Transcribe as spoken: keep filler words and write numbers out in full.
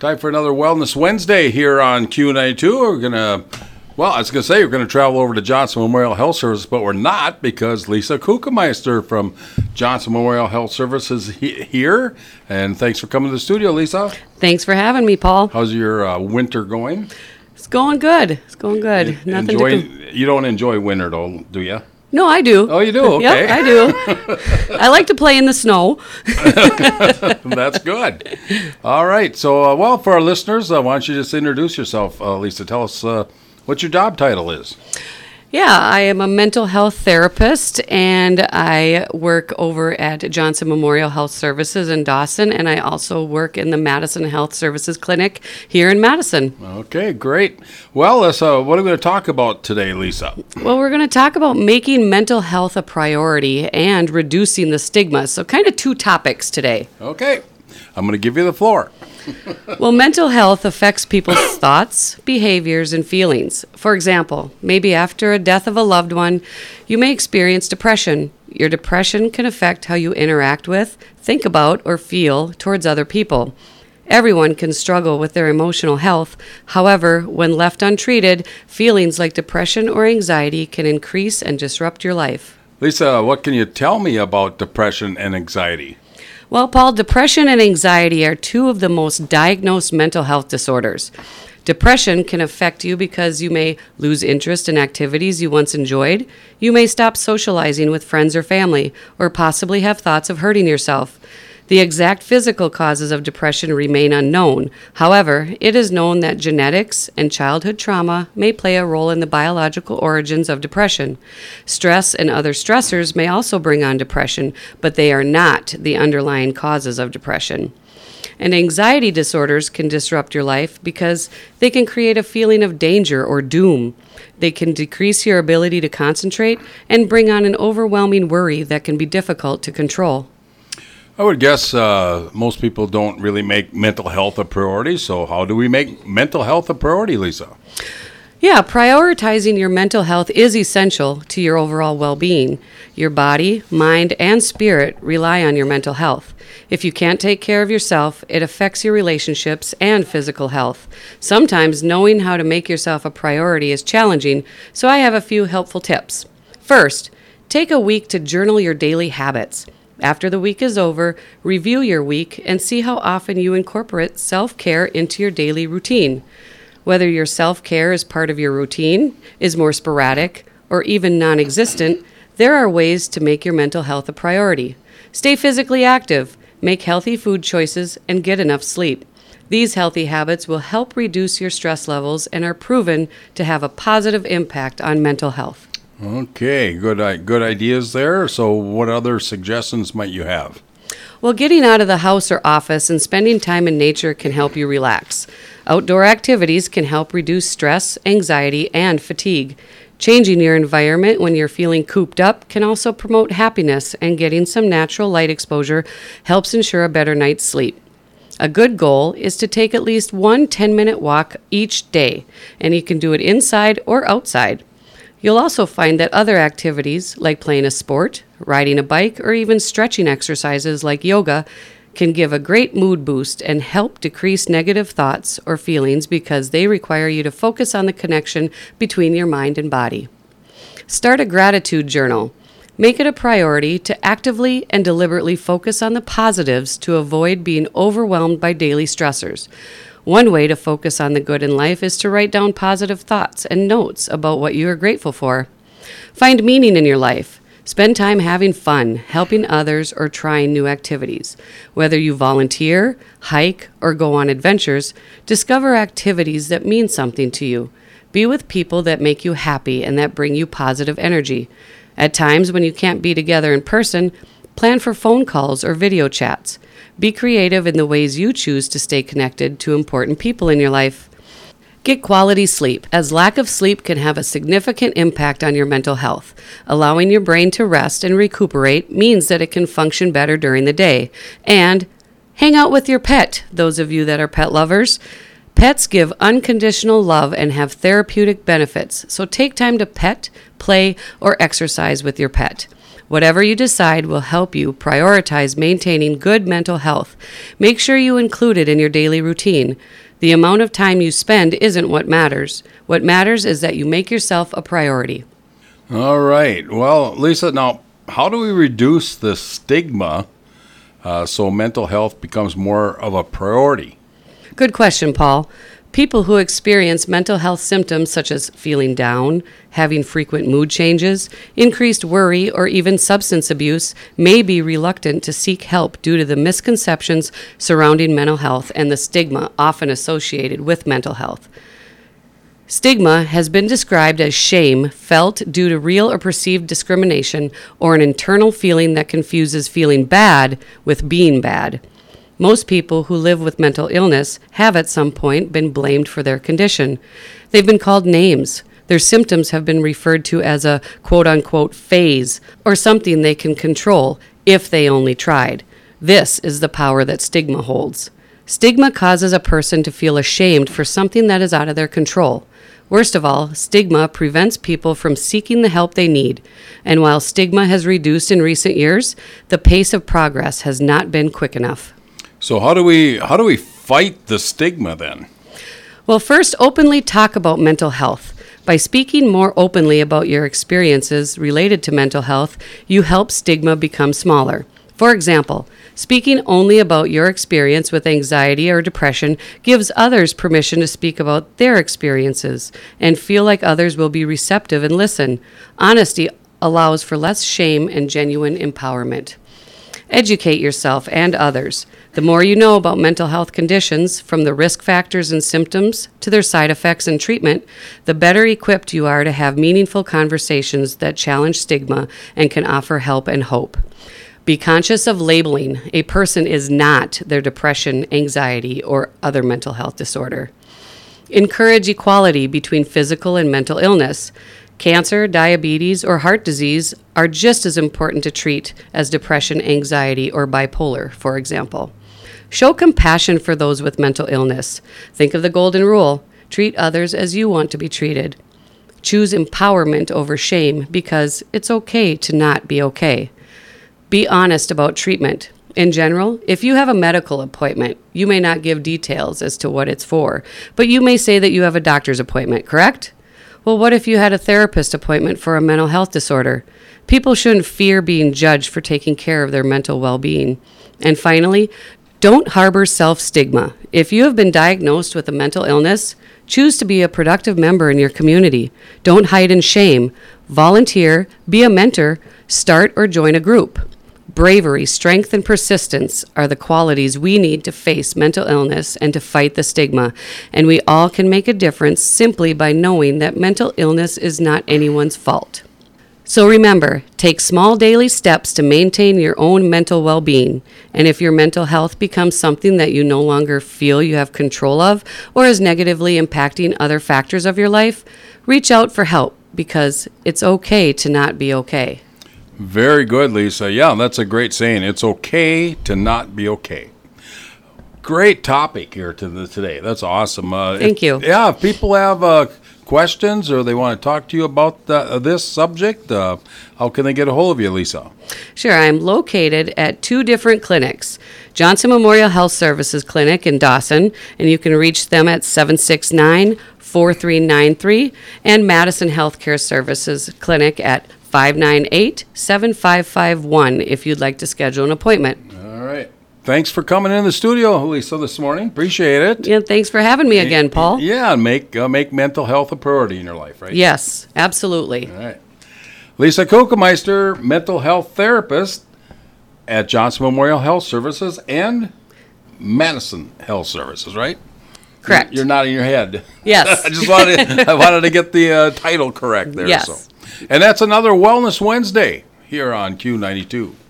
Time for another Wellness Wednesday here on Q ninety-two. We're going to, well, I was going to say we're going to travel over to Johnson Memorial Health Service, but we're not because Lisa Kuchenmeister from Johnson Memorial Health Service is he- here. And thanks for coming to the studio, Lisa. Thanks for having me, Paul. How's your uh, winter going? It's going good. It's going good. En- Nothing enjoy, to com- You don't enjoy winter, though, do you? No, I do. Oh, you do? Okay. Yep, I do. I like to play in the snow. That's good. All right. So, uh, well, for our listeners, uh, why don't you just introduce yourself, uh, Lisa? Tell us uh, what your job title is. Yeah, I am a mental health therapist, and I work over at Johnson Memorial Health Services in Dawson, and I also work in the Madison Health Services Clinic here in Madison. Okay, great. Well, let's, uh, what are we going to talk about today, Lisa? Well, we're going to talk about making mental health a priority and reducing the stigma. So kind of two topics today. Okay, I'm going to give you the floor. Well, mental health affects people's thoughts, behaviors, and feelings. For example, maybe after a death of a loved one, you may experience depression. Your depression can affect how you interact with, think about, or feel towards other people. Everyone can struggle with their emotional health. However, when left untreated, feelings like depression or anxiety can increase and disrupt your life. Lisa, what can you tell me about depression and anxiety? Well, Paul, depression and anxiety are two of the most diagnosed mental health disorders. Depression can affect you because you may lose interest in activities you once enjoyed. You may stop socializing with friends or family, or possibly have thoughts of hurting yourself. The exact physical causes of depression remain unknown. However, it is known that genetics and childhood trauma may play a role in the biological origins of depression. Stress and other stressors may also bring on depression, but they are not the underlying causes of depression. And anxiety disorders can disrupt your life because they can create a feeling of danger or doom. They can decrease your ability to concentrate and bring on an overwhelming worry that can be difficult to control. I would guess uh, most people don't really make mental health a priority, so how do we make mental health a priority, Lisa? Yeah, prioritizing your mental health is essential to your overall well-being. Your body, mind, and spirit rely on your mental health. If you can't take care of yourself, it affects your relationships and physical health. Sometimes knowing how to make yourself a priority is challenging, so I have a few helpful tips. First, take a week to journal your daily habits. After the week is over, review your week and see how often you incorporate self-care into your daily routine. Whether your self-care is part of your routine, is more sporadic, or even non-existent, there are ways to make your mental health a priority. Stay physically active, make healthy food choices, and get enough sleep. These healthy habits will help reduce your stress levels and are proven to have a positive impact on mental health. Okay, good i- good ideas there. So what other suggestions might you have? Well, getting out of the house or office and spending time in nature can help you relax. Outdoor activities can help reduce stress, anxiety, and fatigue. Changing your environment when you're feeling cooped up can also promote happiness, and getting some natural light exposure helps ensure a better night's sleep. A good goal is to take at least one ten-minute walk each day, and you can do it inside or outside. You'll also find that other activities, like playing a sport, riding a bike, or even stretching exercises like yoga, can give a great mood boost and help decrease negative thoughts or feelings because they require you to focus on the connection between your mind and body. Start a gratitude journal. Make it a priority to actively and deliberately focus on the positives to avoid being overwhelmed by daily stressors. One way to focus on the good in life is to write down positive thoughts and notes about what you are grateful for. Find meaning in your life. Spend time having fun, helping others, or trying new activities. Whether you volunteer, hike, or go on adventures, discover activities that mean something to you. Be with people that make you happy and that bring you positive energy. At times when you can't be together in person, plan for phone calls or video chats. Be creative in the ways you choose to stay connected to important people in your life. Get quality sleep, as lack of sleep can have a significant impact on your mental health. Allowing your brain to rest and recuperate means that it can function better during the day. And hang out with your pet, those of you that are pet lovers. Pets give unconditional love and have therapeutic benefits, so take time to pet, play, or exercise with your pet. Whatever you decide will help you prioritize maintaining good mental health. Make sure you include it in your daily routine. The amount of time you spend isn't what matters. What matters is that you make yourself a priority. All right. Well, Lisa, now, how do we reduce the stigma uh, so mental health becomes more of a priority? Good question, Paul. People who experience mental health symptoms such as feeling down, having frequent mood changes, increased worry, or even substance abuse may be reluctant to seek help due to the misconceptions surrounding mental health and the stigma often associated with mental health. Stigma has been described as shame felt due to real or perceived discrimination or an internal feeling that confuses feeling bad with being bad. Most people who live with mental illness have at some point been blamed for their condition. They've been called names. Their symptoms have been referred to as a quote-unquote phase or something they can control if they only tried. This is the power that stigma holds. Stigma causes a person to feel ashamed for something that is out of their control. Worst of all, stigma prevents people from seeking the help they need. And while stigma has reduced in recent years, the pace of progress has not been quick enough. So how do we how do we fight the stigma then? Well, first, openly talk about mental health. By speaking more openly about your experiences related to mental health, you help stigma become smaller. For example, speaking only about your experience with anxiety or depression gives others permission to speak about their experiences and feel like others will be receptive and listen. Honesty allows for less shame and genuine empowerment. Educate yourself and others. The more you know about mental health conditions, from the risk factors and symptoms to their side effects and treatment, the better equipped you are to have meaningful conversations that challenge stigma and can offer help and hope. Be conscious of labeling. A person is not their depression, anxiety, or other mental health disorder. Encourage equality between physical and mental illness. Cancer, diabetes, or heart disease are just as important to treat as depression, anxiety, or bipolar, for example. Show compassion for those with mental illness. Think of the golden rule. Treat others as you want to be treated. Choose empowerment over shame because it's okay to not be okay. Be honest about treatment. In general, if you have a medical appointment, you may not give details as to what it's for, but you may say that you have a doctor's appointment, correct? Well, what if you had a therapist appointment for a mental health disorder? People shouldn't fear being judged for taking care of their mental well-being. And finally, don't harbor self-stigma. If you have been diagnosed with a mental illness, choose to be a productive member in your community. Don't hide in shame. Volunteer, be a mentor, start or join a group. Bravery, strength, and persistence are the qualities we need to face mental illness and to fight the stigma. And we all can make a difference simply by knowing that mental illness is not anyone's fault. So remember, take small daily steps to maintain your own mental well-being. And if your mental health becomes something that you no longer feel you have control of or is negatively impacting other factors of your life, reach out for help because it's okay to not be okay. Very good, Lisa. Yeah, that's a great saying. It's okay to not be okay. Great topic here to the, today. That's awesome. Uh, Thank if, you. Yeah, if people have uh, questions or they want to talk to you about uh, this subject, uh, how can they get a hold of you, Lisa? Sure, I'm located at two different clinics. Johnson Memorial Health Services Clinic in Dawson, and you can reach them at seven six nine, four three nine three, and Madison Healthcare Services Clinic at five nine eight, seven five five one if you'd like to schedule an appointment. All right. Thanks for coming in the studio, Lisa, this morning. Appreciate it. Yeah, thanks for having me again, Paul. Yeah, make uh, make mental health a priority in your life, right? Yes, absolutely. All right. Lisa Kukemeister, mental health therapist at Johnson Memorial Health Services and Madison Health Services, right? Correct. You're, you're nodding your head. Yes. I just wanted I wanted to get the uh, title correct there. Yes. So. And that's another Wellness Wednesday here on Q ninety-two.